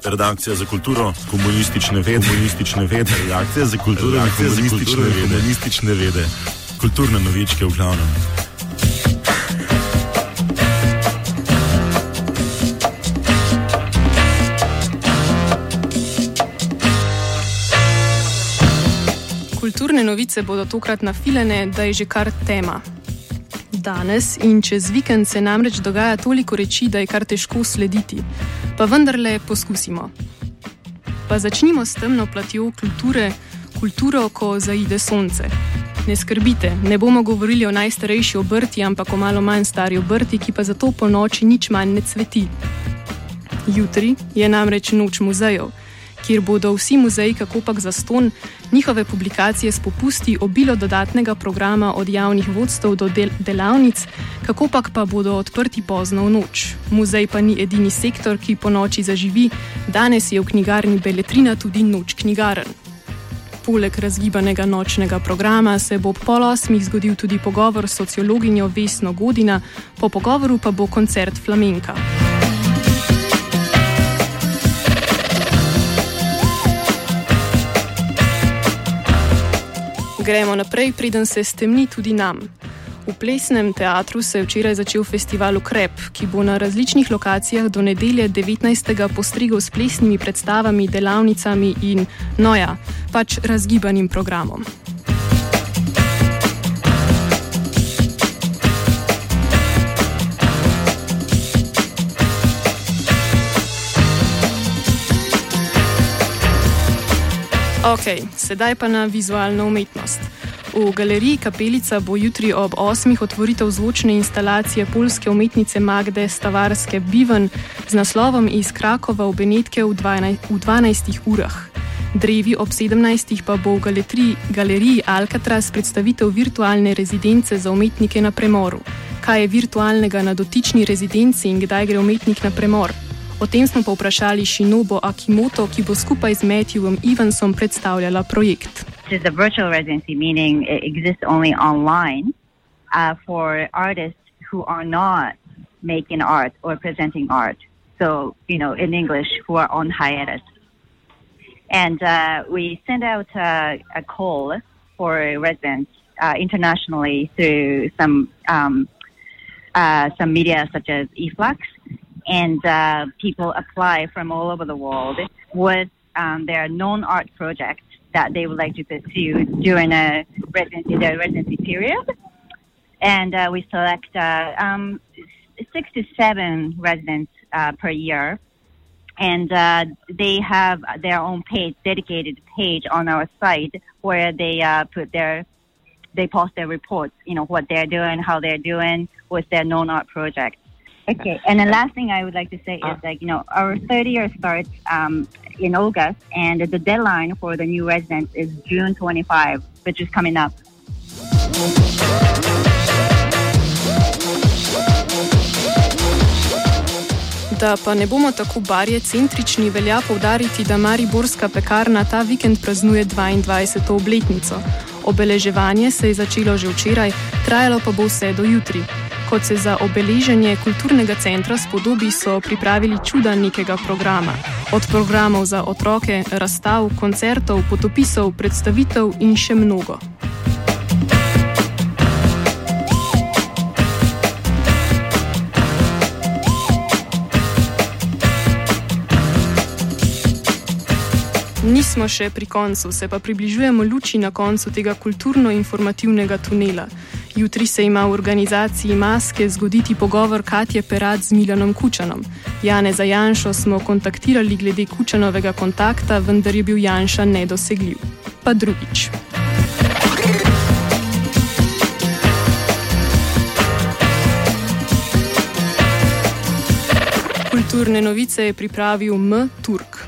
Redakcija za kulturo, komunistične vede. Redakcija za kulturo, komunistične vede. Kulturne novičke v glavnem. Kulturne novice bodo tokrat nafilene, da je že kar tema. Danes in čez vikend se namreč dogaja toliko reči, da je kar težko slediti. Pa vendarle poskusimo. Pa začnimo s temno platjo kulturo, ko zaide sonce. Ne skrbite, ne bomo govorili o najstarejši obrti, ampak o malo manj stari obrti, ki pa zato po noči nič manj ne cveti. Jutri je namreč noč muzejev, kjer bodo vsi muzeji kakopak zastonj, njihove publikacije s popusti, obilo dodatnega programa od javnih vodstev do delavnic, kakopak pa bodo odprti pozno v noč. Muzej pa ni edini sektor, ki po noči zaživi, danes je v knjigarni Beletrina tudi noč knjigaren. Poleg razgibanega nočnega programa se bo ob 7:30 zgodil tudi pogovor s sociologinjo Vesno Godina, po pogovoru pa bo koncert flamenka. Gremo naprej, preden se stemni tudi nam. V Plesnem teatru se je včeraj začel festival Ukrep, ki bo na različnih lokacijah do nedelje 19. postregel s plesnimi predstavami, delavnicami in, pač razgibanim programom. Sedaj pa na vizualno umetnost. V galeriji Kapelica bo jutri ob 8. otvoritev zvočne instalacije poljske umetnice Magde Stavarske Biven z naslovom Iz Krakova v Benetke v 12 urah. Drevi ob 17. pa bo v galeriji Alcatraz predstavitev virtualne rezidence za umetnike na premoru. Kaj je virtualnega na dotični rezidenci in kdaj gre umetnik na premor? O tem smo pa vprašali Shinobu Akimoto, ki bo skupaj z Matthewom Evansom predstavljala projekt. It is a virtual residency, meaning it exists only online for artists who are not making art or presenting art. So, in English, who are on hiatus. And we send out a call for residents internationally through some media such as eFlux. And people apply from all over the world with their non-art projects that they would like to pursue during their residency period. And we select 6 to 7 residents per year. And they have their own dedicated page on our site where they post their reports, what they're doing, how they're doing with their non-art projects. Okay, and the last thing I would like to say is our third year starts in August, and the deadline for the new residents is June 25, which is coming up. Da pa ne bomo tako barje-centrični, velja poudariti, da mariborska pekarna ta vikend praznuje 22. obletnico. Obeleževanje se je začelo že včeraj, trajalo pa bo vse do jutri. Kot se za obeleženje kulturnega centra spodobi, so pripravili čuda nekega programa. Od programov za otroke, razstav, koncertov, potopisov, predstavitev in še mnogo. Nismo še pri koncu, se pa približujemo luči na koncu tega kulturno-informativnega tunela. Jutri se ima v organizaciji Maske zgoditi pogovor Katje Perat z Milanom Kučanom. Janeza Janšo smo kontaktirali glede Kučanovega kontakta, vendar je bil Janša nedosegljiv. Pa drugič. Kulturne novice je pripravil M. Turk.